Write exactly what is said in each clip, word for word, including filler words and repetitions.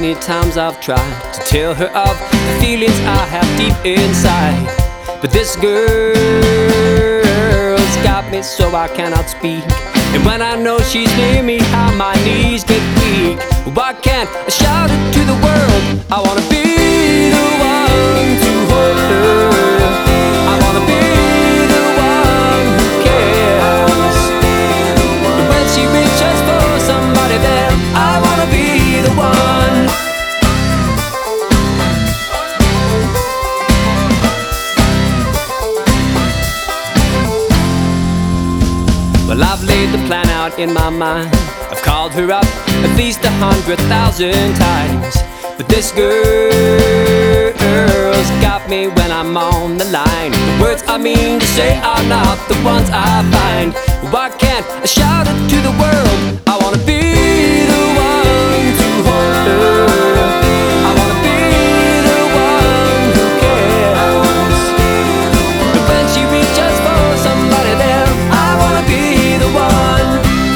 Many times I've tried to tell her of the feelings I have deep inside, but this girl's got me so I cannot speak. And when I know she's near me, how my knees get weak. Why can't I shout it to the world? I wanna be the one to hold her. I wanna be the one who cares. But when she reaches for somebody, then I wanna be the one. Well, I've laid the plan out in my mind. I've called her up at least a hundred thousand times, but this girl's got me when I'm on the line. The words I mean to say are not the ones I find. Why can't I shout it to the world? I wanna be the one to hold her. I wanna be the one who cares. But when she reaches for somebody, then I wanna be the one.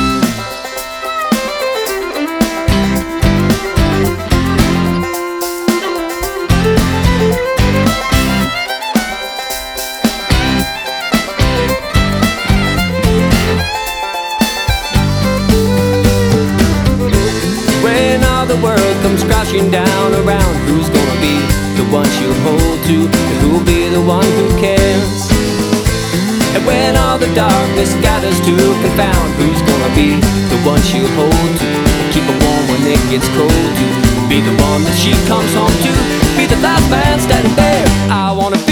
When all the world comes crashing down around, who's gonna be the one she'll hold to? And who'll be the one who cares? And when all the darkness gathers to confound, who's gonna be the one she'll hold to? Keep her warm when it gets cold to be the one that she comes home to. Be the last man standing there. I wanna